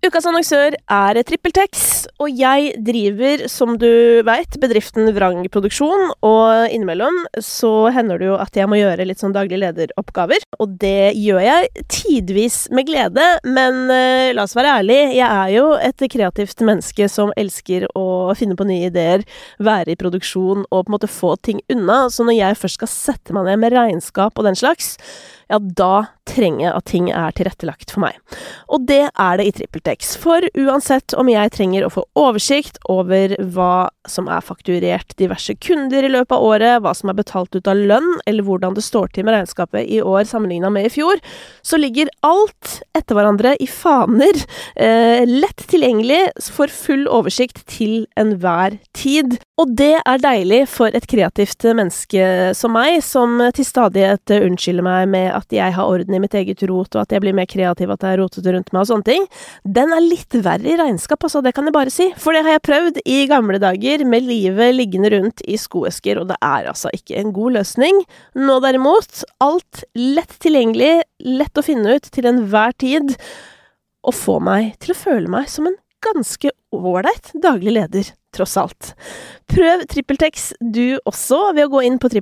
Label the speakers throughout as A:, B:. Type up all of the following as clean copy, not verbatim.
A: Ukas annonsør TrippelTex, og jeg driver, som du vet, bedriften Vrang Produksjon, og innimellom så hender det jo at jeg må gjøre litt sånn daglig lederoppgaver, og det gjør jeg tidvis med glede, men la oss være ærlig, jeg er jo et kreativt menneske som elsker å finne på nye ideer, være i produksjon og på en måte få ting unna, så når jeg først skal sette meg ned med regnskap og den slags, ja, da trenger jeg at ting tilrettelagt for meg. Og det det i TrippelTex, for uansett om jeg trenger å få oversikt over hva som fakturert diverse kunder i løpet av året, hva som betalt ut av lønn, eller hvordan det står til med regnskapet i år sammenlignet med i fjor, så ligger alt etter hverandre i faner, lett tilgjengelig for full oversikt til enhver tid. Og det deilig for et kreativt menneske som meg, som til stadighet unnskylder meg med at jeg har orden i mitt eget rot, og at jeg blir mer kreativ, at jeg rotet rundt meg og sånne ting. Den litt verre i regnskap, altså, det kan jeg bare si. For det har jeg prøvd i gamle dager, med livet liggende rundt i skoesker, og det altså ikke en god løsning. Nå derimot, alt lett tilgjengelig, lett å finne ut til enhver tid, og få meg til å føle meg som en ganske ålreit daglig leder, tross alt. Prøv TrippelTex du også ved å gå inn på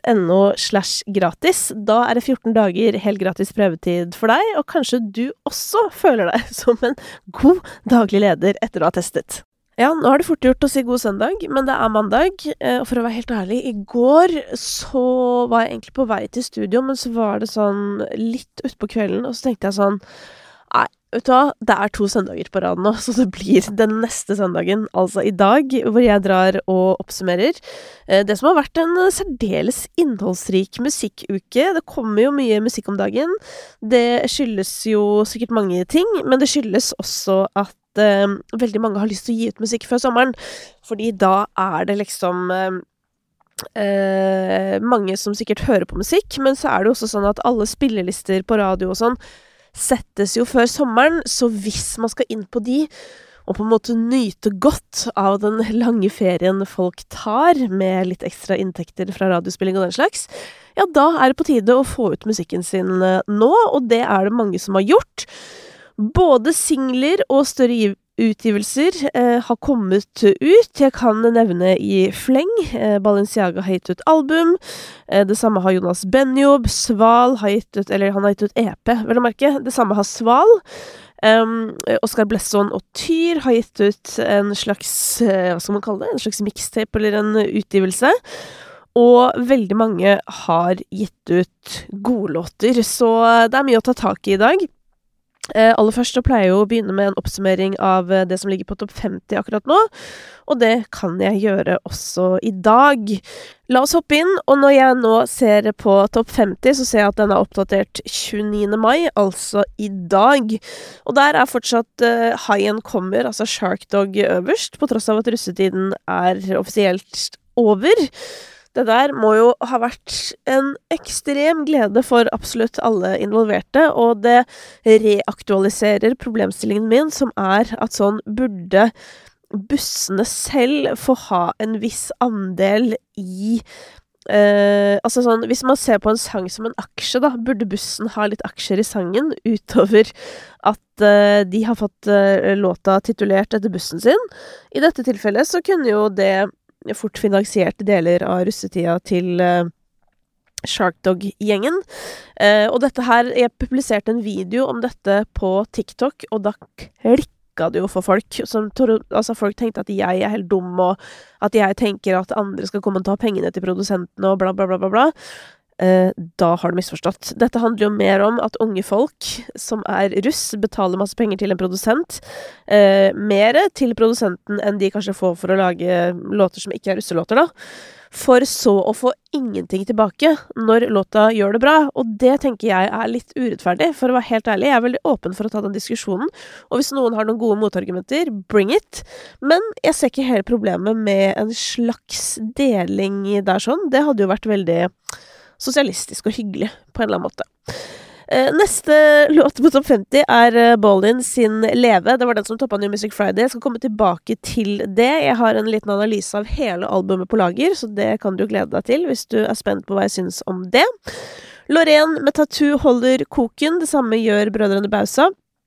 A: trippeltex.no/gratis. Da det 14 dager helt gratis prøvetid for deg, og kanskje du også føler deg som en god daglig leder etter å ha testet. Ja, nå det fort gjort å si god søndag, men det mandag, og for å være helt ærlig, i går så var jeg egentlig på vei til studio, men så var det sånn litt ut på kvelden, og så tenkte jeg sånn, nei, vet du hva, det 2 søndager på rad nå, så det blir den neste søndagen, altså i dag, hvor jeg drar og oppsummerer. Det som har vært en særdeles innholdsrik musikkuke, det kommer jo mye musikk om dagen. Det skyldes jo sikkert mange ting, men det skyldes også at veldig mange har lyst til å gi ut musikk før sommeren, fordi da det liksom mange som sikkert hører på musikk, men så det jo også sånn at alle spillelister på radio og sånn settes jo før sommeren, så hvis man skal inn på de, og på en måte nyte godt av den lange ferien folk tar, med litt ekstra inntekter fra radiospilling og den slags, ja, da det på tide å få ut musikken sin nå, og det det mange som har gjort. Både singler og større utgivelser har kommet ut. Jeg kan nevne i fleng. Balenciaga har gitt ut album. Det samme har Jonas Benjob. Sval har gitt ut, eller han har gitt ut EP, vel å merke. Det samme har Sval. Oscar Blesson og Tyr har gitt ut en slags, hva skal man kalle det? En slags mixtape eller en utgivelse. Og veldig mange har gitt ut godlåter, så det mye å ta tak i dag. Aller først så pleier jeg jo å begynne med en oppsummering av det som ligger på topp 50 akkurat nå, og det kan jeg gjøre også i dag. La oss hoppe inn, og når jeg nå ser på topp 50, så ser jeg at den oppdatert 29. mai, altså i dag. Og der fortsatt High End kommer, altså Shark Dog øverst, på tross av at russetiden offisielt over. Det der må jo ha vært en ekstrem glede for absolutt alle involverte, og det reaktualiserer problemstillingen min, som at sånn burde bussene selv få ha en viss andel i altså sånn, hvis man ser på en sang som en aksje da, burde bussen ha litt aksjer i sangen, utover at de har fått låta titulert etter bussen sin. I dette tilfellet så kunne jo det fort finansierte deler av russetida til Shark Dog-gjengen. Og dette her, jeg publiserte en video om dette på TikTok, og da klikka det jo for folk. Altså folk tenkte at jeg helt dum, og at jeg tenker at andre skal komme og ta pengene til produsentene, og bla bla bla bla bla. Da har du misforstått. Dette handler jo mer om at unge folk som russ betaler masse penger til en produsent, mer til produsenten enn de kanskje får for å lage låter som ikke russelåter da, for så å få ingenting tilbake når låta gjør det bra, og det tenker jeg litt urettferdig, for å være helt ærlig. Jeg veldig åpen for å ta den diskusjonen, og hvis noen har noen gode motargumenter, bring it, men jeg ser ikke helt problemet med en slags deling der sånn. Det hadde jo vært veldig sosialistisk og hyggelig på en eller annen måte. Neste låt på topp 50 Ballin sin Leve. Det var den som toppet New Music Friday. Jeg skal komme tilbake til det. Jeg har en liten analyse av hele albumet på lager, så det kan du glede deg til hvis du spent på hva jeg synes om det. Loreen med Tattoo holder koken. Det samme gjør Brødrene Bausa.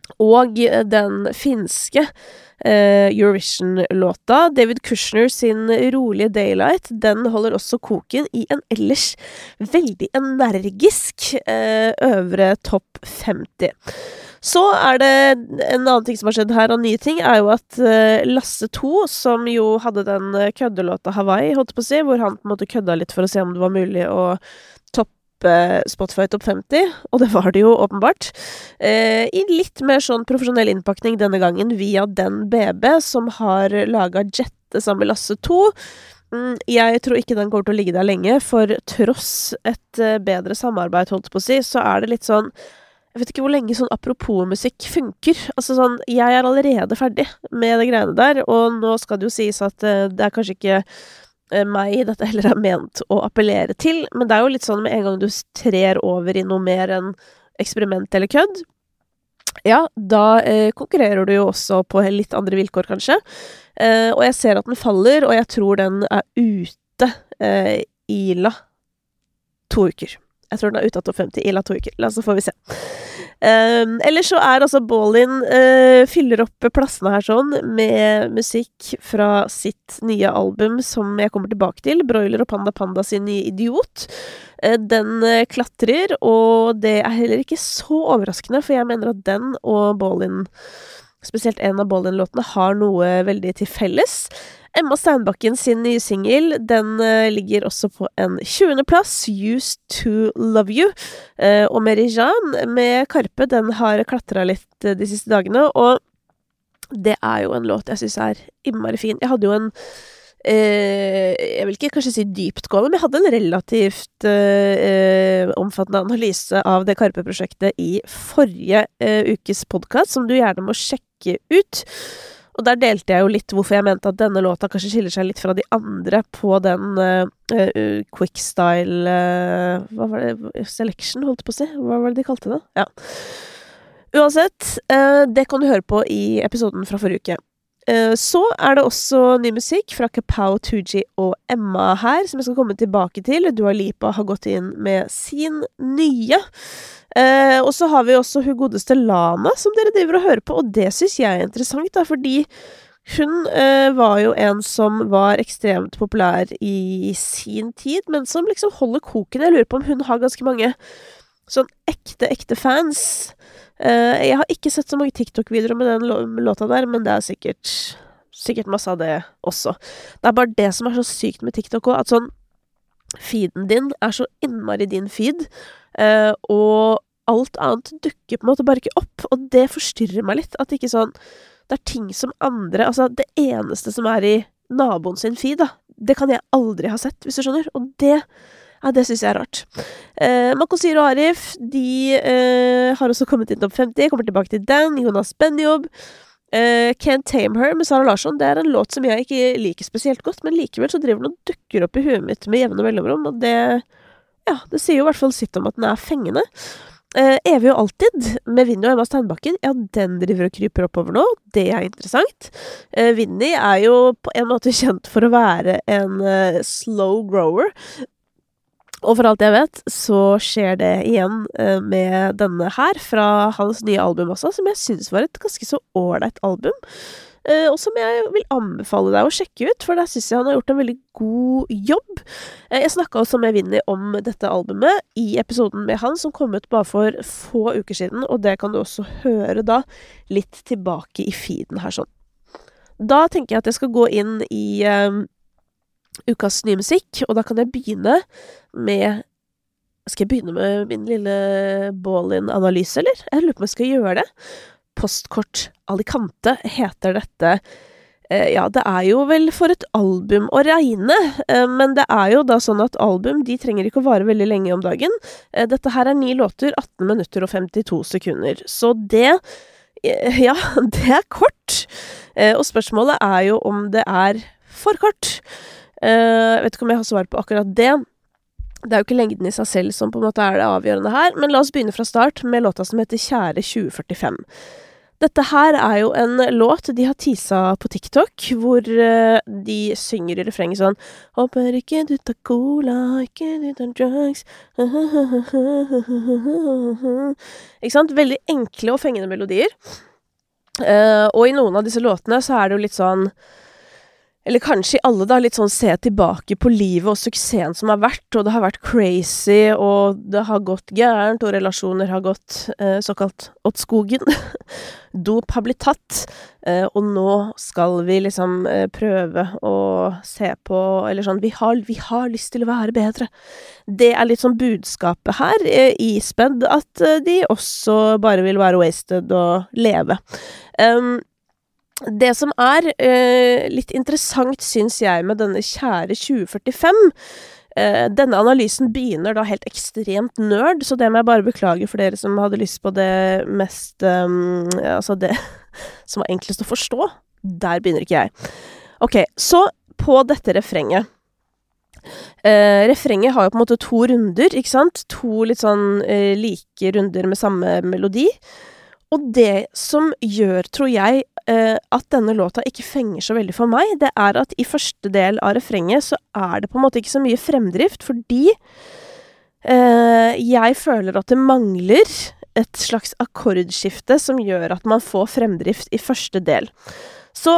A: Og den finske Eurovision-låta, David Kushner sin rolige Daylight, den holder også koken i en ellers veldig energisk øvre topp 50. Så det en annen ting som har skjedd her av nye ting, jo at Lasse 2, som jo hadde den køddelåta Hawaii, holdt på å si, hvor han på en måte kødda litt for å se om det var mulig å toppe Spotify Top 50, og det var det jo åpenbart. I litt mer sånn profesjonell innpakning denne gangen via den BB som har laget Jette sammen med Lasse 2. Jeg tror ikke den kommer til å ligge der lenge, for tross et bedre samarbeid, holdt på å si, så det litt sånn, jeg vet ikke hvor lenge sånn apropos musikk funker. Altså sånn, jeg allerede ferdig med det greiene der, og nå skal det jo sies at det kanskje ikke meg dette heller ment å appellere til, men det jo litt sånn med en gang du trer over i noe mer enn eksperiment eller kødd, ja, da konkurrerer du jo også på litt andre vilkår kanskje, og jeg ser at den faller, og jeg tror den ute Ila 2 uker. Jeg tror den ute av topp 50 Ila 2 uker, så får vi se. Ellers så altså Ballin fyller opp plassene her sånn med musikk fra sitt nye album som jeg kommer tilbake til, Broiler og Panda Panda sin nye Idiot. Den klatrer, og det heller ikke så overraskende, for jeg mener at den og Ballin, spesielt en av Ballin-låtene, har noe veldig til felles. Emma Steinbakken sin nye single, den ligger også på en 20. plass, Used to Love You, og Merijan med Karpe, den har klatret litt de siste dagene, og det jo en låt jeg synes innmari fin. Jeg hadde jo en, jeg vil ikke kanskje si dyptgående, men jeg hadde en relativt omfattende analyse av det Karpe-prosjektet i forrige ukes podcast, som du gjerne må sjekke ut. Og der delte jeg jo litt hvorfor jeg mente at denne låta kanskje skiller seg litt fra de andre på den quick-style hva var det? Selection, holdt på å si? Hva var det de kalte det? Ja. Uansett, det kan du høre på i episoden fra forrige uke. Så det også ny musikk fra Kapow, Tooji og Emma her, som jeg skal komme tilbake til. Dua Lipa har gått inn med sin nye. Og så har vi også hun godeste Lana, som dere driver og hører på, og det synes jeg interessant, da, fordi hun var jo en som var ekstremt populær i sin tid, men som liksom holder koken. Jeg lurer på om hun har ganske mange sånn ekte fans. Jeg har ikke sett så mange TikTok-videoer med den låta der, men det sikkert masse av det også. Det bare det som så sykt med TikTok også, at sånn feeden din så innmari din feed, og alt annet dukker på en måte bare ikke opp, og det forstyrrer meg litt, at ikke sånn, det ting som andre, altså det eneste som i naboen sin feed da, det kan jeg aldri ha sett, hvis du skjønner, og det synes jeg rart. Makosir og Arif, de har også kommet inn topp 50, kommer tilbake til den, Jonas Benjob, Can't Tame Her med Sara Larsson, det en låt som jeg ikke liker spesielt godt, men likevel så driver den og dukker opp i huet mitt med jevne mellomrom, og det sier jo i hvert fall sitt om at den fengende. Evig og alltid, med Vinny og Emma Steinbakken, ja, den driver og kryper oppover nå, det interessant. Vinny jo på en måte kjent for å være en slow grower, og for alt jeg vet, så skjer det igjen med denne her, fra hans nye album også, som jeg synes var et ganske så ordentlig album, og som jeg vil anbefale deg å sjekke ut, for der synes jeg han har gjort en veldig god jobb. Jeg snakket også med Vinny om dette albumet i episoden med han, som kom ut bare for få uker siden, og det kan du også høre da litt tilbake i feeden her sånn. Da tenker jeg at jeg skal gå inn i ukas nye musikk, og da kan jeg begynne med... Skal jeg begynne med min lille Ballin-analyse, eller? Jeg lurer på om jeg skal gjøre det. Postkort Alicante heter dette. Ja, det jo vel for et album å regne, men det jo da sånn at album, de trenger ikke å vare veldig lenge om dagen. Dette her 9 låter, 18 minutter og 52 sekunder. Så det, ja, det kort. Og spørsmålet jo om det for kort. Jeg vet ikke om jeg har svar på akkurat det. Det jo ikke lengden i seg selv som på en måte det avgjørende her, men la oss begynne fra start med låta som heter Kjære 2045. Dette her jo en låt de har teaset på TikTok, hvor de synger i refrenget sånn «Håper ikke du tar cola, ikke du tar drugs, Ikke sant? Veldig enkle og fengende melodier. Og i noen av disse låtene så det jo litt sånn eller kanskje i alle da, litt sånn se tilbake på livet og suksessen som har vært, og det har vært crazy, og det har gått gærent, og relasjoner har gått såkalt åt skogen. Dop har blitt tatt, og nå skal vi liksom prøve å se på, eller sånn, vi har lyst til å være bedre. Det litt sånn budskapet her, ispedd at de også bare vil være wasted og leve. Det som litt interessant, synes jeg, med denne kjære 2045, denne analysen begynner da helt ekstremt nerd, så det må jeg bare beklage for dere som hadde lyst på det mest, altså det som var enklest å forstå. Der begynner ikke jeg. Ok, så på dette refrenget. Refrenget har jo på en måte 2 runder, ikke sant? 2 litt sånn like runder med samme melodi. Og det som gjør, tror jeg, at denne låta ikke fenger så veldig for meg, det at i første del av refrenget så det på en måte ikke så mye fremdrift, fordi jeg føler at det mangler et slags akkordskifte som gjør at man får fremdrift i første del. Så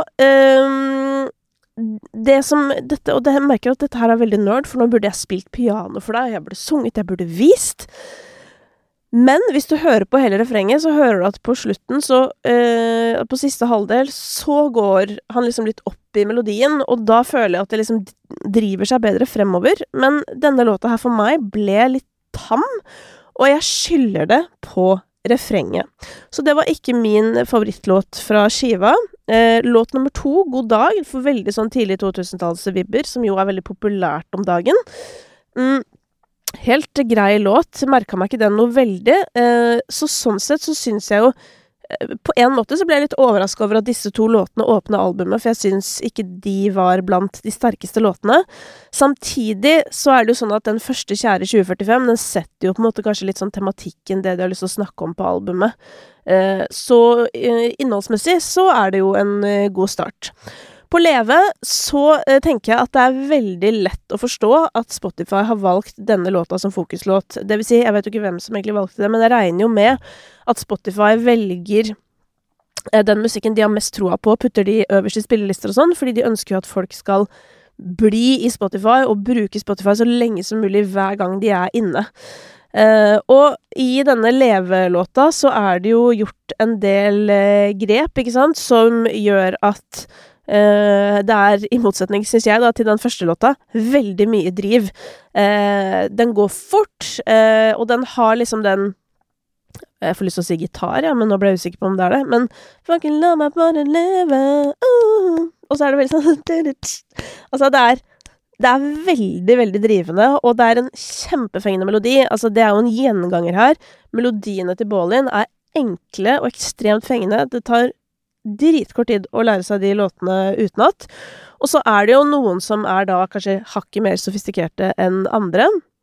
A: det som dette, og jeg merker at dette her veldig nerd, for nå burde jeg spilt piano for deg, jeg burde sunget, jeg burde vist. Men hvis du hører på hele refrenget, så hører du at på slutten, så på siste halvdel, så går han liksom litt opp i melodien, og da føler jeg at det liksom driver seg bedre fremover. Men denne låta her for meg ble litt tam, og jeg skylder det på refrenget. Så det var ikke min favorittlåt fra skiva. Låt nummer 2, God dag, for veldig sånn tidlig 2000-tallsvibber, som jo veldig populært om dagen. Helt grei låt, merket meg ikke den noe veldig, så sånn sett så synes jeg jo, på en måte så ble jeg litt overrasket over at disse 2 låtene åpnet albumet, for jeg synes ikke de var blant de sterkeste låtene. Samtidig så det jo sånn at den første kjære 2045, den setter jo på en måte kanskje litt sånn tematikken, det de har lyst til å snakke om på albumet. Så innholdsmessig så det jo en god start. På Leve så tenker jeg at det veldig lett å forstå at Spotify har valgt denne låta som fokuslåt. Det vil si, jeg vet jo ikke hvem som egentlig valgte det, men jeg regner jo med at Spotify velger den musikken de har mest troa på, putter de øverst i spillelister og sånn, fordi de ønsker jo at folk skal bli i Spotify og bruke Spotify så lenge som mulig hver gang de inne. Og i denne Leve-låta så det jo gjort en del grep, ikke sant, som gjør at det i motsetning, synes jeg da, til den første låta, veldig mye driv. Den går fort, og den har liksom den jeg får lyst til å si gitar, ja, men nå ble jeg usikker på om det det. Men fucking la meg bare leve, og så det veldig sånn altså det veldig, veldig drivende, og det en kjempefengende melodi. Altså det jo en gjenganger her. Melodiene til Baalin enkle og ekstremt fengende. Det tar dritkort tid å lære seg de låtene utenat. Og så det jo noen som da kanskje hakket mer sofistikerte enn andre.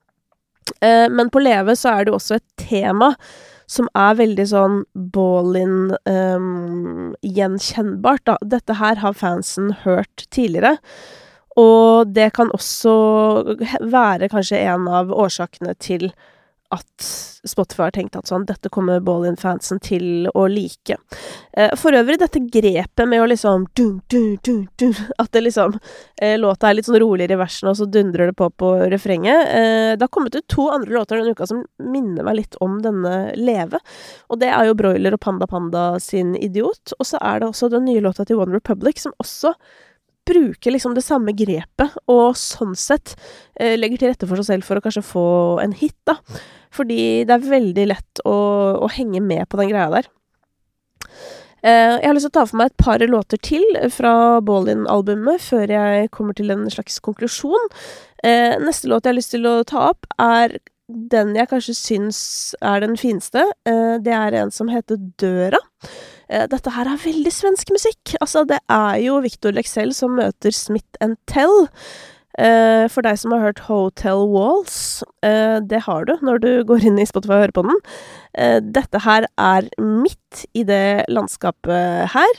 A: Men på Leve så det jo også et tema som veldig sånn Baalin gjenkjennbart da. Dette her har fansen hørt tidligere. Og det kan også være kanskje en av årsakene til at Spotify har tenkt at sånn, dette kommer Baalin-fansen til å like. For øvrig, dette grepet med å liksom at det liksom låta litt sånn roligere i versen, og så dundrer det på refrenget. Det har kommet ut 2 andre låter denne uka som minner meg litt om denne Leve. Og det jo Broiler og Panda Panda sin Idiot. Og så det også den nye låta til One Republic, som også bruker liksom det samme grepet, og sånn sett legger til rette for seg selv for å kanskje få en hit da. Fordi det veldig lett å henge med på den greia der. Jeg har lyst til å ta for meg et par låter til fra Baalin-albumet, før jeg kommer til en slags konklusjon. Neste låt jeg har lyst til å ta opp den jeg kanskje syns den fineste. Det en som heter Døra. Dette her veldig svensk musikk. Altså, det jo Victor Lexell som møter Smith & Tell. For deg som har hørt Hotel Walls, det har du når du går inn i Spotify og hører på den. Dette her midt i det landskapet her.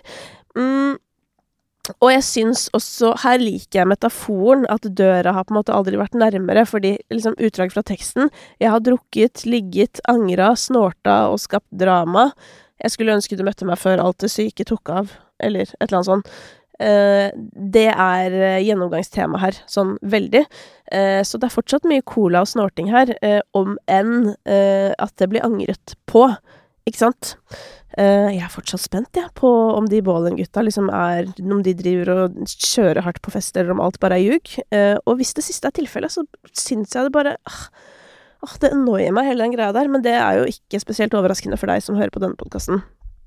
A: Og jeg synes også, her liker jeg metaforen, at døra har på en måte aldri vært nærmere, fordi liksom utdrag fra teksten, jeg har drukket, ligget, angret, snorta og skapt drama. Jeg skulle ønske du møtte meg før alt det syke tok av, eller et eller annet sånt. Det gjennomgangstema her, sånn veldig. Så det fortsatt mye cola og snorting her, om enn at det blir angret på, ikke sant? Jeg fortsatt spent, på om de Ballin-gutta liksom om de driver og kjører hardt på fest, eller om alt bare ljug. Og hvis det siste tilfellet, så synes jeg det bare det annoyer meg hele den greia der, men det jo ikke spesielt overraskende for deg som hører på denne podcasten.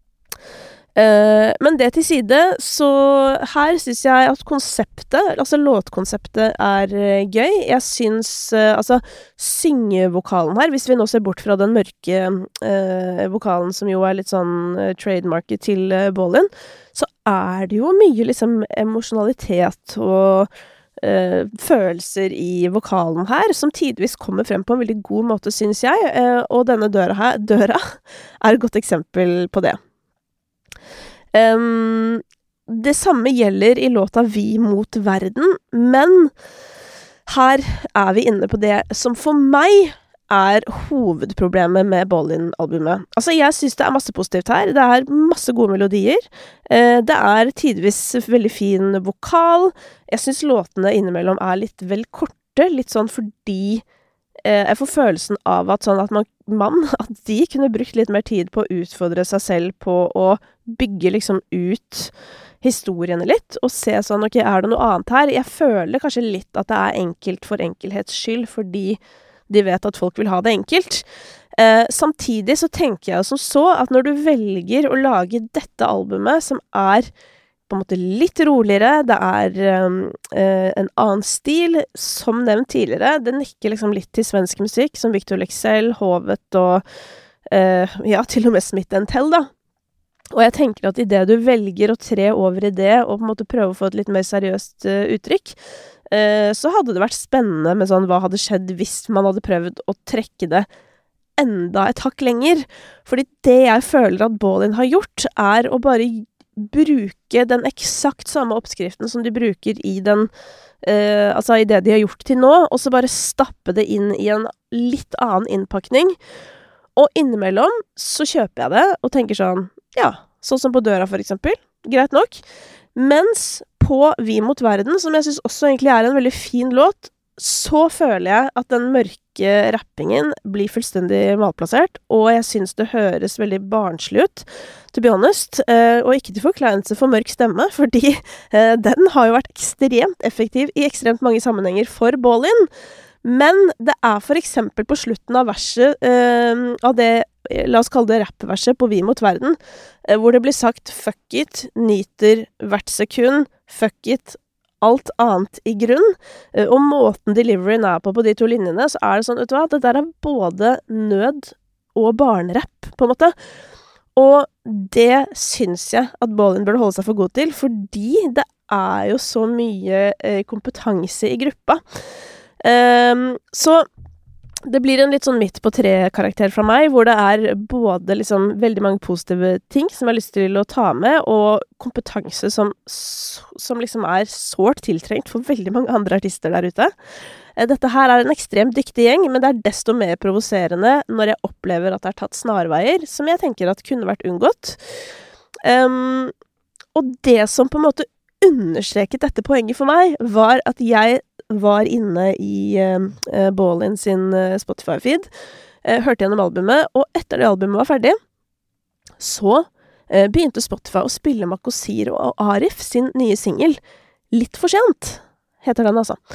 A: Men det til side, så her synes jeg at konseptet, altså låtkonseptet gøy. Jeg synes, syngevokalen her, hvis vi nå ser bort fra den mørke vokalen som jo litt sånn trademarket til Ballin, så det jo mye liksom emosjonalitet og følelser i vokalen her, som tidvis kommer frem på en veldig god måte, synes jeg, og denne døra et godt eksempel på det. Det samme gjelder i låta Vi mot verden, men her vi inne på det som for meg hovedproblemet med Ballin-albumet. Altså, jeg synes det masse positivt her. Det masse gode melodier. Det tidvis veldig fin vokal. Jeg synes låtene innimellom litt vel korte, litt sånn fordi jeg får følelsen av at at de kunne brukt litt mer tid på å utfordre seg selv på å bygge liksom ut historiene litt, og se sånn, ok, det noe annet her? Jeg føler kanskje litt at det enkelt for enkelhets skyld, fordi de vet at folk vil ha det enkelt. Samtidig så tenker jeg som så at når du velger å lage dette albumet, som på en måte litt roligere, det en annen stil, som nevnt tidligere, det nikker liksom litt til svensk musikk, som Victor Leksell, Hovet og til og med Smith & Tell, da. Og jeg tenker at i det du velger å tre over i det, og på en måte prøve å få et litt mer seriøst uttrykk, så hadde det vært spennende med sånn, hva hadde skjedd hvis man hadde prøvd å trekke det enda et hakk lenger? Fordi det jeg føler at Ballin har gjort, å bare bruke den eksakt samme oppskriften som de bruker i den, i det de har gjort til nå, og så bare stappe det inn i en litt annen innpakning. Og innimellom så kjøper jeg det, og tenker sånn, sånn som på døra for eksempel, greit nok. Mens på Vi mot verden, som jeg synes også egentlig en veldig fin låt, så føler jeg at den mørke rappingen blir fullstendig malplassert, og jeg synes det høres veldig barnslig ut, to be honest, og ikke til forkleinelse for mørk stemme, fordi den har jo vært ekstremt effektiv i ekstremt mange sammenhenger for Ballin, men det for eksempel på slutten av verset, av det, la oss kalle det rappverset på Vi mot verden, hvor det blir sagt fuck it, nyter hvert sekund, fuck it, alt annet i grunn, og måten deliveryen på de to linjene, så det sånn, vet du hva, det der både nød og barnerapp, på en måte. Og det synes jeg at Ballin burde holde seg for god til, fordi det jo så mye kompetanse i gruppa. Så det blir en litt sånn midt på tre karakter fra meg, hvor det både liksom veldig mange positive ting som jeg har lyst til å ta med, og kompetanse som liksom sårt tiltrengt for veldig mange andre artister der ute. Dette her en ekstremt dyktig gjeng, men det desto mer provoserende når jeg opplever at det tatt snarveier, som jeg tenker at kunne vært unngått. Og det som på en måte understreket dette poenget for meg, var at jeg var inne i Ballin sin Spotify-feed, hørte gjennom albumet, og etter det albumet var ferdig, så begynte Spotify å spille Makosir og Arif sin nye single. Litt for sent, heter den altså.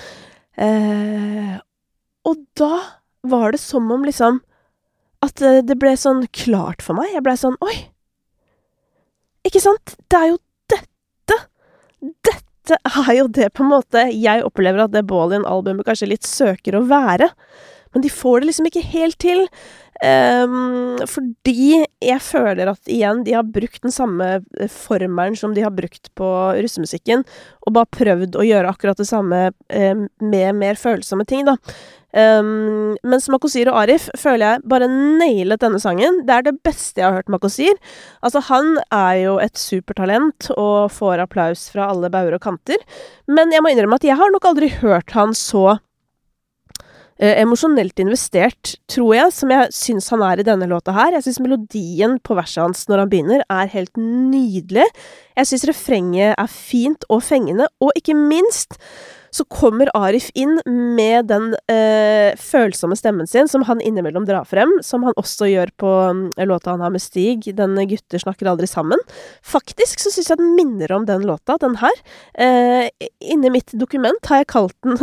A: Og da var det som om liksom, at det ble sånn klart for meg. Jeg ble sånn, oi, ikke sant? Det jo dette jo det på en måte jeg opplever at det Ballin-albumet kanskje litt søker å være, men de får det liksom ikke helt til. Fordi jeg føler at igjen, de har brukt den samme formelen som de har brukt på russemusikken, og bare prøvd å gjøre akkurat det samme med mer følsomme ting, da. Mens Makosir og Arif føler jeg bare nailet denne sangen. Det det beste jeg har hørt Makosir. Altså, han jo et supertalent og får applaus fra alle bauger og kanter. Men jeg må innrømme at jeg har nok aldri hørt han så emosjonelt investert, tror jeg, som jeg synes han i denne låta her. Jeg synes melodien på verset hans når han begynner helt nydelig. Jeg synes refrenget fint og fengende, og ikke minst så kommer Arif inn med den følsomme stemmen sin, som han innimellom drar frem, som han også gjør på låta han har med Stig, den Gutter snakker aldri sammen. Faktisk så synes jeg den minner om den låta, den her. Inne i mitt dokument har jeg kalt den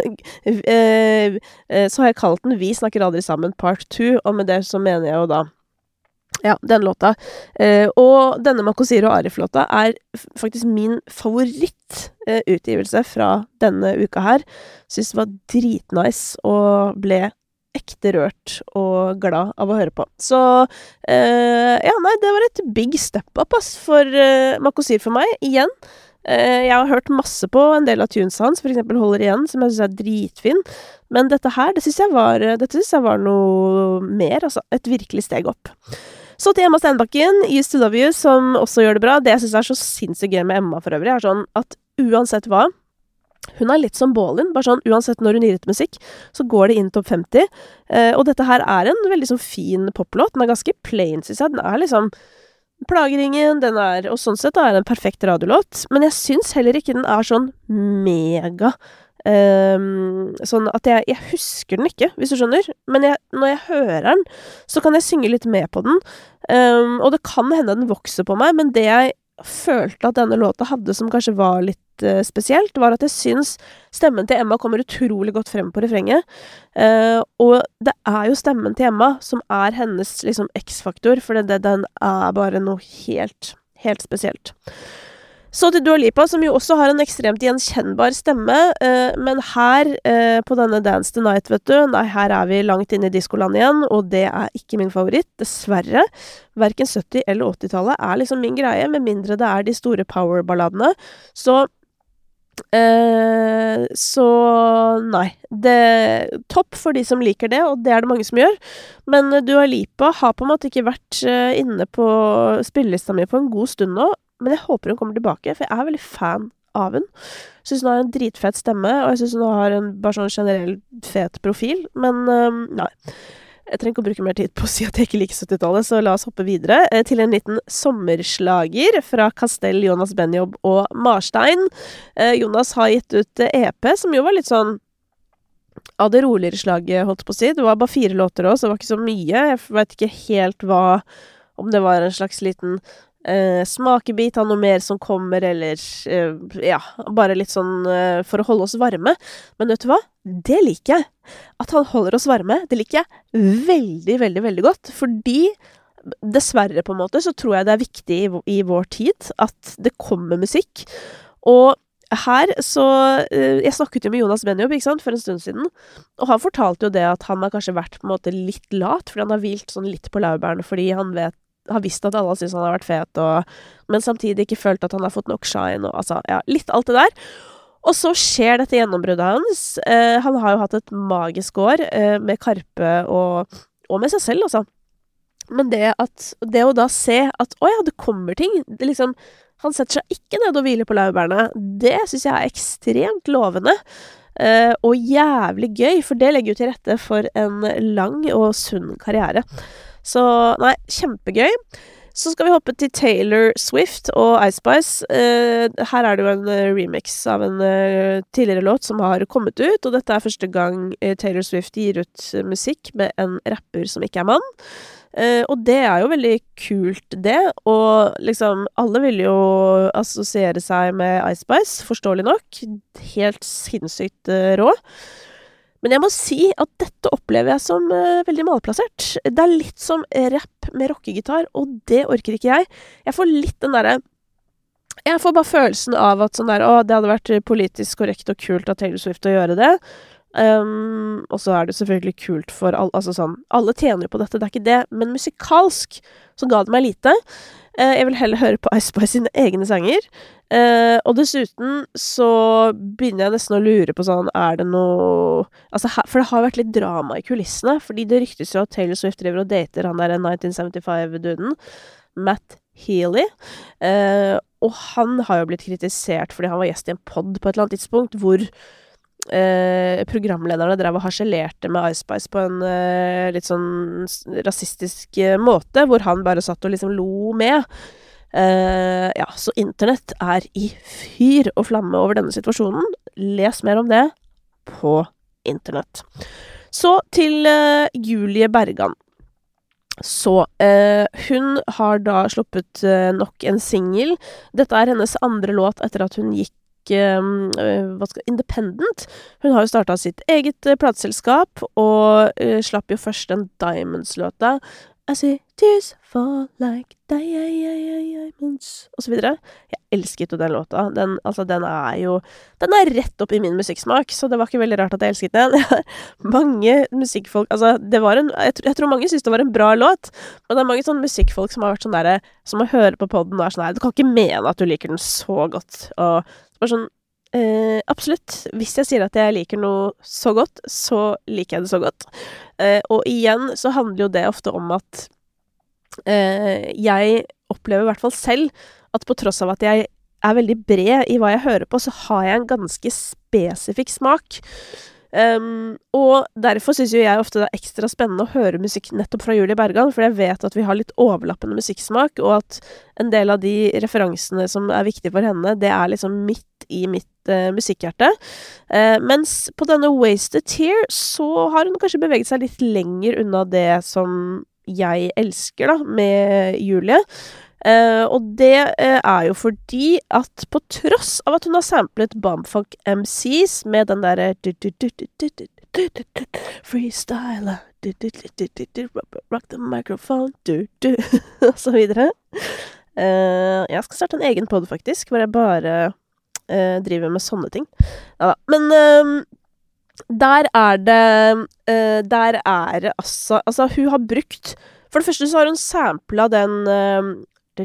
A: Vi snakker aldri sammen part 2, og med det så mener jeg jo da ja, den låta. Og denne Makosir og Arif-låta faktisk min favorittutgivelse fra denne uka her. Synes det var dritnice og ble ekte rørt og glad av å høre på. Så, ja, nei, det var et big step up, for Makosir for meg, igjen. Jeg har hørt masse på en del av tunes hans, for eksempel Holder igjen, som jeg synes dritfin. Men dette her, det synes jeg var noe mer, altså, et virkelig steg opp. Så til Emma Stenbakken, Used to Love You, som også gjør det bra. Det jeg synes så sinnssykt gøy med Emma for øvrig, sånn at uansett hva, hun litt som Bålin, bare sånn, uansett når hun gir ut musikk, så går det inn topp 50. Og dette her en veldig sånn fin poplåt. Den ganske plain, synes jeg. Den liksom plageringen, og sånn sett en perfekt radiolåt. Men jeg synes heller ikke den sånn mega sånn at jeg husker den ikke, hvis du skjønner, men når jeg hører den, så kan jeg synge litt med på den, og det kan hende den vokser på meg, men det jeg følte at denne låta hadde som kanskje var litt spesielt, var at jeg synes stemmen til Emma kommer utrolig godt frem på refrenget, og det jo stemmen til Emma som hennes liksom X-faktor, for den bare noe helt spesielt. Så til Dua Lipa, som jo også har en ekstremt gjenkjennbar stemme, men her, på denne Dance the Night, vet du, nei, her vi langt inne i diskoland igjen, og det ikke min favoritt, dessverre. Hverken 70- eller 80-tallet liksom min greie, med mindre det de store powerballadene. Så nei, det topp for de som liker det, og det det mange som gjør, men Dua Lipa har på en måte ikke vært inne på spillelista mi på en god stund nå, men jeg håper hun kommer tilbake, for jeg veldig fan av hun. Jeg synes hun har en dritfet stemme, og jeg synes hun har en bare sånn generell fet profil, men nei. Jeg trenger ikke å bruke mer tid på å si at jeg ikke liker 70-tallet, så la oss hoppe videre til en liten sommerslager fra Castell, Jonas Benjob og Marstein. Jonas har gitt ut EP, som jo var litt sånn av det roligere slaget, holdt på å si. Det var bare 4 låter også, så det var ikke så mye. Jeg vet ikke helt om det var en slags liten smakebit av noe mer som kommer, eller ja, bare litt sånn for å holde oss varme. Men vet du hva? Det liker jeg. At han holder oss varme, det liker jeg veldig, veldig, veldig godt. Fordi, dessverre på en måte, så tror jeg det viktig i vår tid at det kommer musikk. Og her så, jeg snakket jo med Jonas Benjob, ikke sant, for en stund siden, og han fortalte jo det at han har kanskje vært på en måte litt lat, fordi han har hvilt sånn litt på laurbærene, fordi han har visst at alle synes han har vært fet, men samtidig ikke følt at han har fått nok shine, og altså, ja, litt alt det der. Og så skjer dette gjennombruddet hans. Han har jo hatt et magisk år med Karpe og med seg selv, altså. Men det å da se at, åja, det kommer ting, det liksom, han setter seg ikke ned og hviler på laurbærene, det synes jeg ekstremt lovende. Og jævlig gøy, for det legger jo til rette for en lang og sunn karriere. Så, nei, kjempegøy. Så skal vi hoppe til Taylor Swift og Ice Spice. Her det jo en remix av en tidligere låt som har kommet ut, og dette første gang Taylor Swift gir ut musikk med en rapper som ikke mann. Og det jo veldig kult det, og liksom alle vil jo assosiere seg med Ice Spice, forståelig nok, helt sinnssykt rå. Men jeg må si at dette opplever jeg som veldig malplassert. Det litt som rap med rockegitar, og det orker ikke jeg. Jeg får litt den derre, jeg får bare følelsen av at sånn der, det hadde vært politisk korrekt og kult av Taylor Swift å gjøre det, Og så det selvfølgelig kult for altså sånn, alle tjener jo på dette, det ikke det, men musikalsk så ga det meg lite. Jeg vil heller høre på Ice Spice sine egne sanger. Og dessuten så begynner jeg nesten å lure på sånn, det noe altså, for det har vært litt drama i kulissene, fordi det ryktes jo at Taylor Swift driver og dater han der 1975-duden, Matt Healy. Og han har jo blitt kritisert fordi han var gjest i en podd på et eller annet tidspunkt, hvor programlederne drev og harselerte med Ice Spice på en litt sånn rasistisk måte, hvor han bare satt og liksom lo med. Ja, så internett i fyr og flamme over denne situasjonen. Les mer om det på internett. Så til Julie Bergan. Så hun har da sluppet nok en single. Dette hennes andre låt etter at hun gikk independent. Hun har jo startet sitt eget plateselskap og slapp jo først den Diamonds-låta I see tears fall like diamonds og så videre. Jeg elsket jo den låta. Den rett opp i min musikksmak, så det var ikke veldig rart at jeg elsket den. Mange musikkfolk, altså det var jeg tror mange synes det var en bra låt, og det mange sånne musikkfolk som har vært sånn der, som har hørt på podden og sånn her, du kan ikke mene at du liker den så godt, og bare sånn, absolutt, hvis jeg sier at jeg liker noe så godt, så liker jeg det så godt. Og igjen så handler jo det ofte om at jeg opplever i hvert fall selv at på tross av at jeg veldig bred i hva jeg hører på, så har jeg en ganske spesifikk smak. Og derfor synes jo jeg ofte det ekstra spennende å høre musikk nettopp fra Julie Bergan, for jeg vet at vi har litt overlappende musikksmak, og at en del av de referansene som viktige for henne, det liksom midt i mitt musikkhjerte. Mens på denne Wasted Tear så har hun kanskje beveget seg litt lenger unna det som jeg elsker da, med Julie. Og det jo fordi at på tross av at hun har samplet Bumfunk MCs med den der freestyle rock the microphone og så videre. Jeg skal starte en egen podd faktisk, hvor jeg bare driver med sånne ting. Ja, men der det altså hun har brukt, for det første så har hun samplet den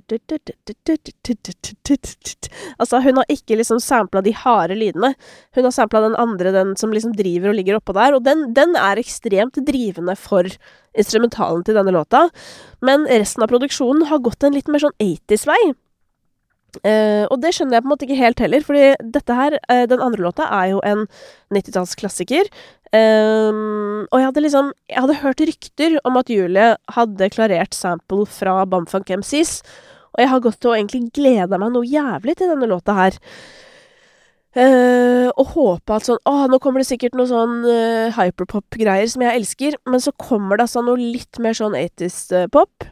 A: altså hun har ikke liksom samplet de harde lydene, hun har samplet den andre, den som liksom driver og ligger oppå der, og den ekstremt drivende for instrumentalen til denne låta, men resten av produksjonen har gått en litt mer sånn 80s vei. Og det skjønner jeg på en måte ikke helt heller, fordi dette her, den andre låta jo en 90-tallsklassiker, og jeg hadde hørt rykter om at Julie hadde klarert sample fra Bumfunk MCs, og jeg har gått og egentlig gledet meg noe jævlig til denne låta her. Og håpet at sånn, nå kommer det sikkert noe sånn hyperpop-greier som jeg elsker, men så kommer det altså noe litt mer sånn 80s-pop.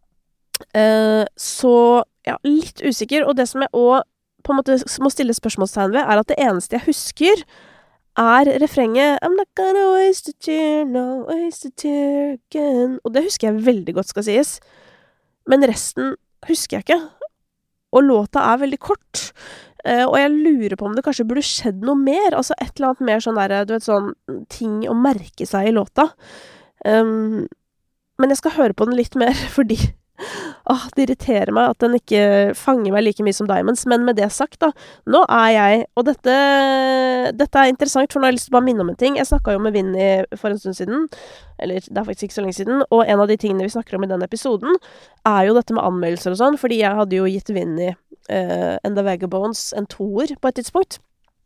A: Så ja, litt usikker, og det som jeg også på en måte må stille spørsmålstegn ved, at det eneste jeg husker refrenget I'm not gonna waste a tear, no waste a tear again, og det husker jeg veldig godt skal sies, men resten husker jeg ikke, og låta veldig kort, og jeg lurer på om det kanskje burde skjedd noe mer, altså et eller annet mer sånn der, du vet, sånn ting å merke seg i låta, men jeg skal høre på den litt mer, fordi det irriterer meg at den ikke fanger meg like mye som Diamonds, men med det sagt da, nå jeg, og dette interessant, for nå har jeg lyst til å bare minne om en ting. Jeg snakket jo med Vinny for en stund siden, eller det faktisk ikke så lenge siden, og en av de tingene vi snakker om i denne episoden jo dette med anmeldelser og sånn, fordi jeg hadde jo gitt Vinny and the Vagabonds en 2-er på et tidspunkt.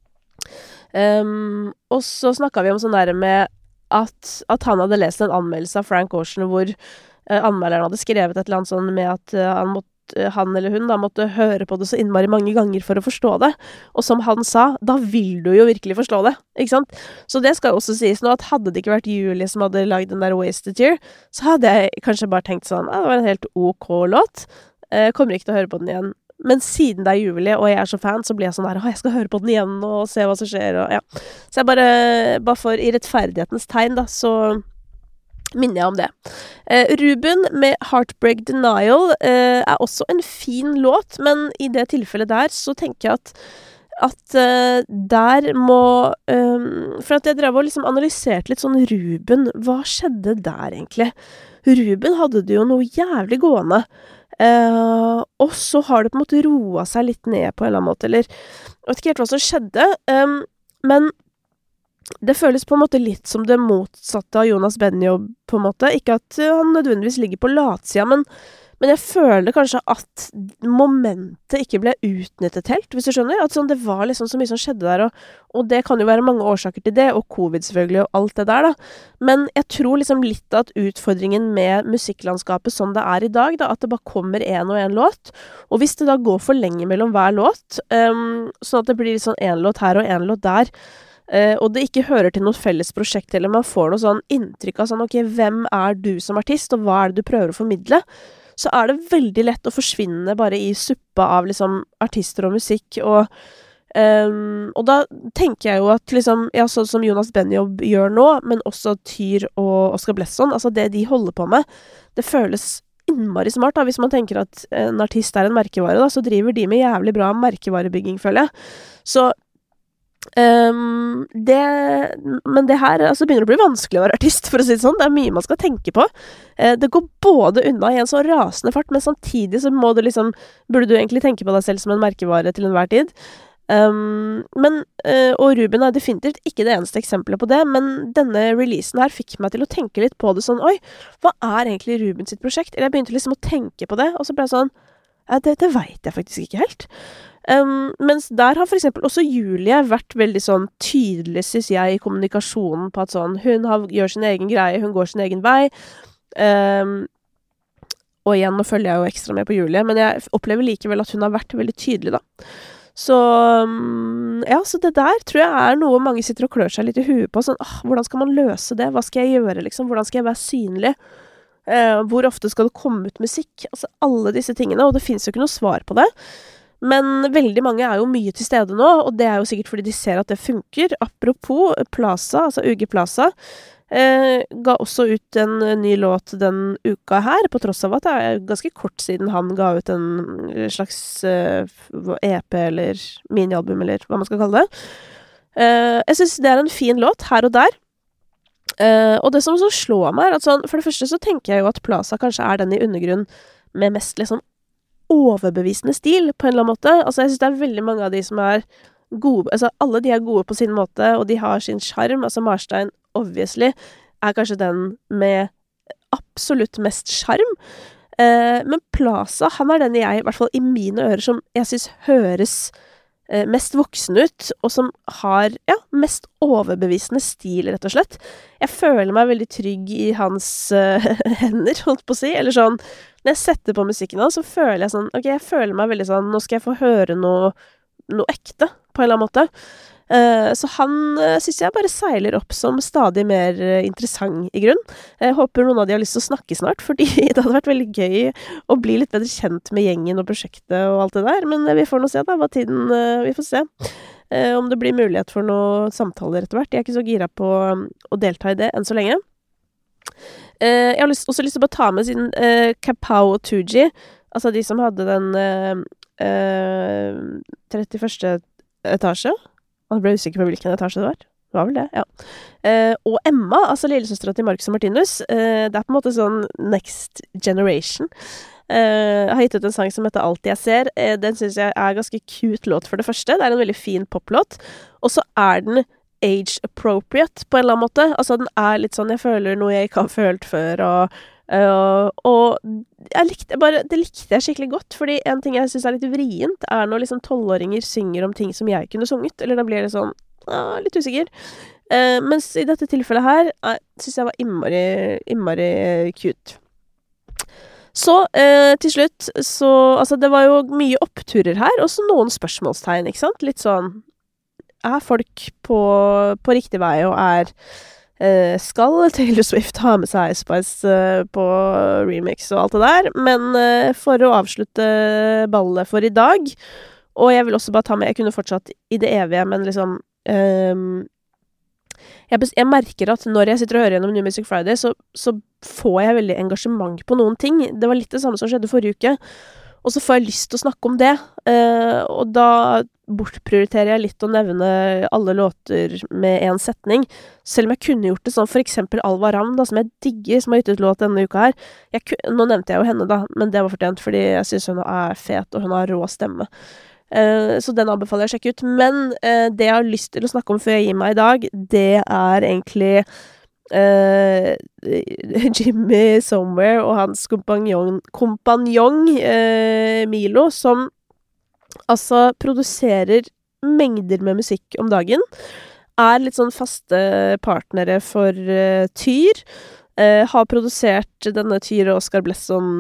A: Og så snakket vi om sånn der med at han hadde lest en anmeldelse av Frank Ocean hvor anmelderen hadde skrevet et eller annet sånn med at han eller hun da måtte høre på det så innmari mange ganger for å forstå det. Og som han sa, da vil du jo virkelig forstå det, ikke sant? Så det skal jo også sies nå, at hadde det ikke vært Julie som hadde lagd den der Wasted Tear, så hadde jeg kanskje bare tenkt sånn, det var en helt ok låt. Kommer ikke til å høre på den igjen. Men siden det Julie, og jeg så fan, så blir jeg sånn der, jeg skal høre på den igjen og se hva som skjer, og ja. Så jeg bare for i rettferdighetens tegn da, så minner jeg om det. Ruben med Heartbreak Denial også en fin låt, men i det tilfellet der så tenker jeg at at der må for at jeg drev og liksom analyserte litt sånn Ruben, hva skjedde der egentlig? Ruben hadde det jo noe jævlig gående, og så har det på en måte roet seg litt ned på en eller annen måte, eller jeg vet ikke helt hva som skjedde, men det føles på en måte litt som det motsatte av Jonas Benjob, på en måte. Ikke at han nødvendigvis ligger på latsida, men jeg føler kanskje at momentet ikke ble utnyttet helt, hvis du skjønner. At sånn, det var liksom så mye som skjedde der, og det kan jo være mange årsaker til det, og covid selvfølgelig, og alt det der, da. Men jeg tror liksom litt at utfordringen med musikklandskapet som det er i dag, da, at det bare kommer en og en låt, og hvis det da går for lenge mellom hver låt, sånn at det blir sånn en låt her og en låt der, og det ikke hører til noe felles prosjekt, eller man får noe sånn inntrykk av sånn, ok, hvem er du som artist, og hva er det du prøver å formidle? Så er det veldig lett å forsvinne bare i suppa av liksom artister og musikk, og da tenker jeg jo at liksom, ja, sånn som Jonas Benjob gjør nå, men også Tyr og Oscar Blesson, altså det de holder på med, det føles innmari smart da, hvis man tenker at en artist er en merkevare da, så driver de med jævlig bra merkevarebygging, føler jeg. Så men det her altså begynner å bli vanskelig å være artist, for å si det sånn. Det er mye man skal tenke på. Det går både unna i en så rasende fart, men samtidig så må du liksom, burde du egentlig tenke på deg selv som en merkevare til enhver tid. Og Ruben er definitivt ikke det eneste eksempelet på det, men denne releasen her fikk meg til å tenke litt på det sånn, oi, hva er egentlig Ruben sitt prosjekt? Eller jeg begynte liksom å tenke på det, og så ble jeg sånn, det vet jeg faktisk ikke helt. Mens der har for eksempel også Julie vært veldig sånn tydelig, synes jeg, i kommunikasjonen på at sånn, hun gjør sin egen greie, hun går sin egen vei, og igjen, nå følger jeg jo ekstra med på Julie, men jeg opplever likevel at hun har vært veldig tydelig da. Så, ja, så det der tror jeg er noe mange sitter og klør seg litt i huet på, sånn, hvordan skal man løse det? Hva skal jeg gjøre, liksom? Hvordan skal jeg være synlig? Hvor ofte skal det komme ut musikk? Altså, alle disse tingene, og det finnes jo ikke noe svar på det. Men veldig mange er jo mye til stede nå, og det er jo sikkert fordi de ser at det funker. Apropos Plaza, altså UG Plaza, ga også ut en ny låt den uka her, på tross av at det er ganske kort siden han ga ut en slags EP eller minialbum, eller hva man skal kalle det. Jeg synes det er en fin låt, her og der. Og det som så slår meg er at sånn, for det første så tenker jeg jo at Plaza kanskje er den i undergrunn med mest liksom overbevisende stil, på en eller annen måte. Altså, jeg synes det er veldig mange av de som er gode, altså alle de er gode på sin måte, og de har sin charm. Altså Marstein, obviously, er kanskje den med absolutt mest charm. Men Plaza, han er den jeg, i hvert fall i mine ører, som jeg synes høres mest voksen ut, og som har, ja, mest overbevisende stil, rett og slett. Jeg føler meg veldig trygg i hans hender, holdt på å si, eller sånn, når jeg setter på musikken hans, så føler jeg sånn, ok, jeg føler meg veldig sånn, nå skal jeg få høre noe ekte, på en eller annen måte. Så han synes jeg bare seiler opp som stadig mer interessant i grunn. Jeg håper noen av de har lyst til å snakke snart, fordi det hadde vært veldig gøy å bli litt bedre kjent med gjengen og prosjektet og alt det der, men vi får nå se da, hva tiden vi får se. Om det blir mulighet for noen samtaler etter hvert. Jeg er ikke så gira på å delta i det enn så lenge. Jeg har også lyst til å bare ta med siden Kapow og Tooji, altså de som hadde den 31. etasje. Han ble usikker på hvilken etasje det var. Det var vel det, ja. Og Emma, altså lillesøstera til Marcus og Martinus, det er på en måte sånn next generation. Jeg har gitt ut en sang som heter Alt jeg ser. Den synes jeg er ganske cute låt for det første. Det er en veldig fin poplåt. Og så er den age appropriate på en eller annen måte. Altså den er litt sånn, jeg føler noe jeg ikke har følt før, og det likte jeg skikkelig godt, fordi en ting jeg synes er litt vrient er når liksom 12-åringer synger om ting som jeg kunne sunget, eller da blir det sånn, litt usikker. Mens i dette tilfellet her, synes jeg var innmari cute. Så, til slutt, så, altså det var jo mye oppturer her, og så noen spørsmålstegn, ikke sant? Litt sånn, er folk på riktig vei, og skal Taylor Swift ha med seg Ice Spice på remix og alt det der, men for å avslutte ballet for i dag, og jeg vil også bare ta med, jeg kunne fortsatt i det evige, men liksom jeg merker at når jeg sitter og hører gjennom New Music Friday, så får jeg veldig engasjement på noen ting. Det var litt det samme som skjedde forrige uke, og så får jeg lyst til å snakke om det, og da bortprioriterer jeg litt å nevne alle låter med en setning, selv om jeg kunne gjort det sånn, for eksempel Alva Ravn, da, som jeg digger, som har gitt ut låt denne uka her. Nå nevnte jeg jo henne da, men det var fortjent, fordi jeg synes hun er fet, og hun har rå stemme. Så den anbefaler jeg å sjekke ut. Men det jeg har lyst til å snakke om før jeg gir meg i dag, det er egentlig Jimmy Somewhere og hans kompanjong Milo, som altså produserer mengder med musikk om dagen, er litt sånn faste partnere for Tyr, har produsert denne Tyr og Oscar Blesson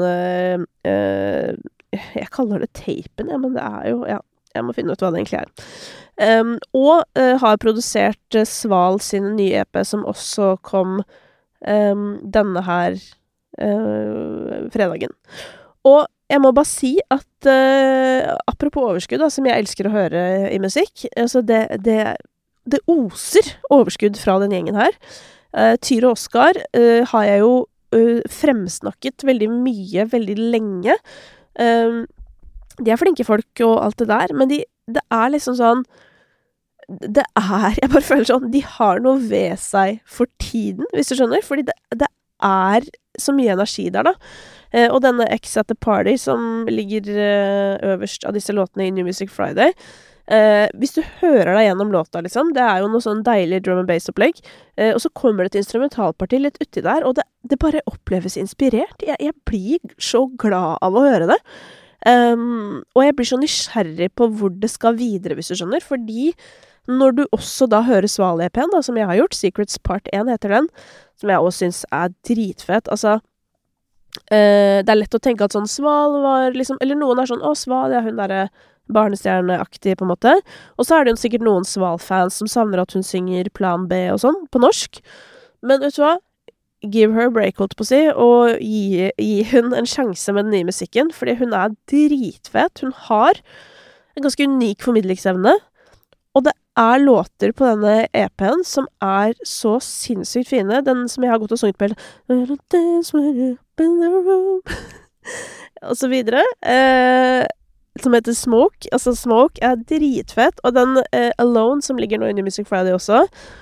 A: jeg kaller det tapen, ja, men det er jo, ja, jeg må finne ut hva det egentlig er. Og har produsert Sval sin nye EP, som også kom denne her fredagen. Og jeg må bare si at apropos overskudd, da, som jeg elsker å høre i musikk, altså det oser overskudd fra den gjengen her. Tyr og Oscar har jeg jo fremsnakket veldig mye, veldig lenge. De er flinke folk og alt det der, men det er liksom sånn jeg bare føler sånn, de har noe ved seg for tiden, hvis du skjønner, fordi det er så mye energi der da, og denne X at the Party som ligger øverst av disse låtene i New Music Friday, hvis du hører deg gjennom låta liksom, det er jo noe sånn deilig drum and bass opplegg, og så kommer det et instrumentalparti litt uti der, og det bare oppleves inspirert. Jeg blir så glad av å høre det, og jeg blir så nysgjerrig på hvor det skal videre, hvis du skjønner, fordi når du også da hører Sval-EP'en, da, som jeg har gjort, Secrets Part 1 heter den, som jeg også synes er dritfett, altså det er lett å tenke at sånn Sval var liksom, eller noen er sånn, Sval, ja, hun der barnestjerneaktig på en måte, og så er det jo sikkert noen Sval-fans som savner at hun synger Plan B og sånn, på norsk, men vet du hva? Give her a break, holdt på å si, og gi hun en sjanse med den nye musikken, fordi hun er dritfett, hun har en ganske unik formidlingsevne, og det er låter på denne EP-en som er så sinnssykt fine, den som jeg har gått og sunget på og så videre, som heter Smoke. Altså Smoke er dritfett, og den Alone, som ligger nå i New Music Friday også,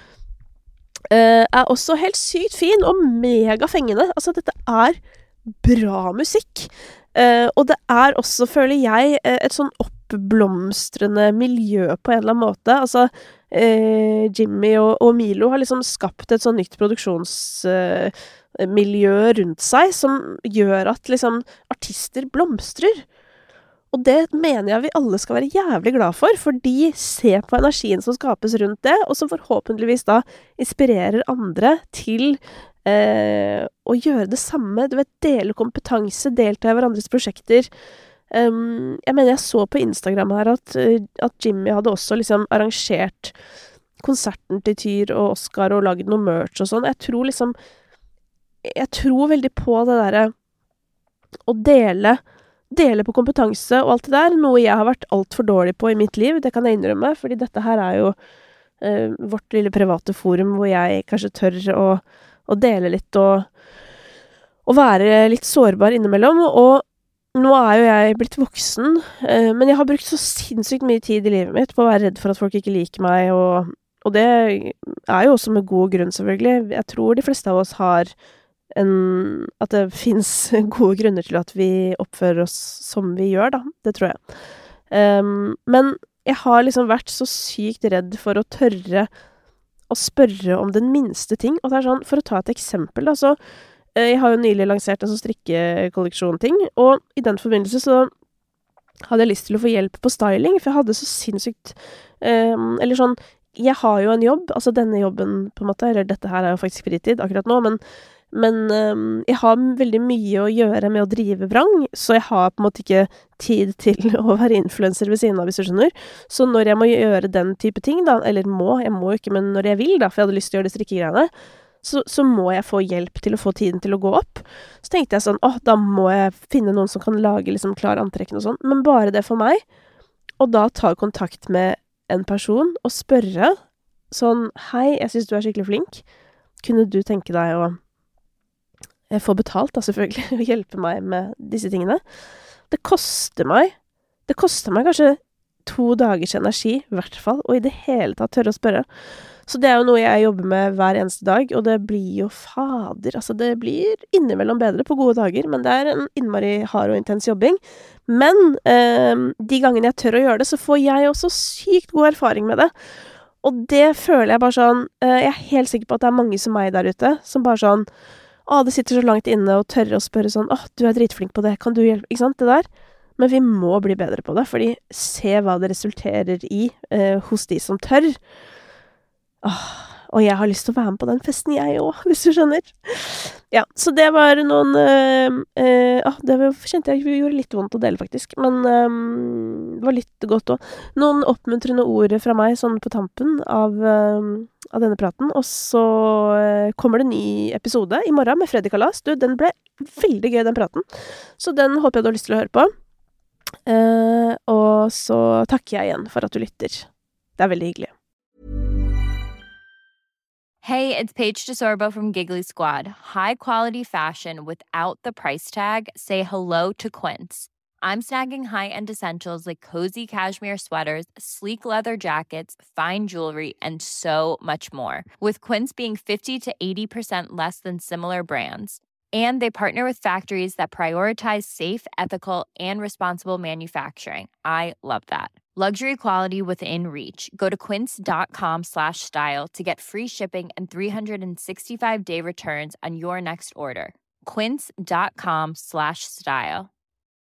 A: er også helt sykt fin og mega fengende. Altså dette er bra musikk, og det er også, føler jeg, et sånn oppblomstrende miljø på en eller annen måte. Altså Jimmy og Milo har liksom skapt et sånn nytt produksjonsmiljø rundt seg, som gjør at liksom artister blomstrer. Og det mener jeg vi alle skal være jævlig glad for de ser på energien som skapes rundt det, og som forhåpentligvis da inspirerer andre til å gjøre det samme. Du vet, dele kompetanse, delta i hverandres prosjekter. Jeg mener jeg så på Instagram her at Jimmy hadde også liksom arrangert konserten til Tyr og Oscar og laget noe merch og sånn. Jeg tror veldig på det der å dele på kompetanse og alt det der, noe jeg har vært alt for dårlig på i mitt liv, det kan jeg innrømme, fordi dette her er jo vårt lille private forum hvor jeg kanskje tør å dele litt og være litt sårbar innimellom, og nå er jo jeg blitt voksen, men jeg har brukt så sinnssykt mye tid i livet mitt på å være redd for at folk ikke liker meg, og det er jo også med god grunn selvfølgelig. Jeg tror de fleste av oss har at det finnes gode grunner til at vi oppfører oss som vi gjør, da. Det tror jeg. Men jeg har liksom vært så sykt redd for å tørre å spørre om den minste ting, og det er sånn, for å ta et eksempel, da, så jeg har jo nylig lansert en sånn strikkekolleksjon-ting, og i den forbindelse så hadde jeg lyst til å få hjelp på styling, for jeg hadde så sinnssykt, eller sånn, jeg har jo en jobb, altså denne jobben på en måte, eller dette her er jo faktisk fritid akkurat nå, men jeg har veldig mye å gjøre med å drive vrang, så jeg har på en måte ikke tid til å være influencer ved siden av, hvis du skjønner. Så når jeg må gjøre den type ting da, eller jeg må ikke, men når jeg vil da, for jeg hadde lyst til å gjøre det strikkegreiene, så må jeg få hjelp til å få tiden til å gå opp. Så tenkte jeg sånn, da må jeg finne noen som kan lage liksom klar antrekken og sånn, men bare det for meg, og da ta kontakt med en person og spørre sånn, hei, jeg synes du er skikkelig flink, kunne du tenke deg å få betalt da selvfølgelig, å hjelpe meg med disse tingene. Det koster meg kanskje 2 dagers energi, I hvert fall, og I det hele tatt tørre å spørre. Så det jo noe jeg jobber med hver eneste dag, og det blir jo fader, altså det blir innimellom bedre på gode dager, men det en innmari hard og intens jobbing. Men de gangene jeg tør å gjøre det, så får jeg også sykt god erfaring med det. Og det føler jeg bare sånn, jeg helt sikker på at det mange som meg der ute, som bare sånn, det sitter så langt inne og tørre å spørre sånn, du dritflink på det, kan du hjelpe, ikke sant, det der? Men vi må bli bedre på det, fordi se hva det resulterer I hos de som tør. Og jeg har lyst til å være med på den festen jeg også, hvis du skjønner. Ja, så det var noen det kjente jeg gjorde litt vondt å dele faktisk, men det var litt godt også. Noen oppmuntrende ord fra meg sånn på tampen av denne praten, og så kommer det en ny episode I morgen med Freddy Kalas. Du, den ble veldig gøy, den praten, så den håper jeg du har lyst til å høre på. Og så takker jeg igjen for at du lytter. Det veldig hyggelig.
B: Hey, it's Paige DeSorbo from Giggly Squad. High quality fashion without the price tag. Say hello to Quince. I'm snagging high-end essentials like cozy cashmere sweaters, sleek leather jackets, fine jewelry, and so much more. With Quince being 50 to 80% less than similar brands. And they partner with factories that prioritize safe, ethical, and responsible manufacturing. I love that. Luxury quality within reach. Go to quince.com/style to get free shipping and 365-day returns on your next order. Quince.com/style.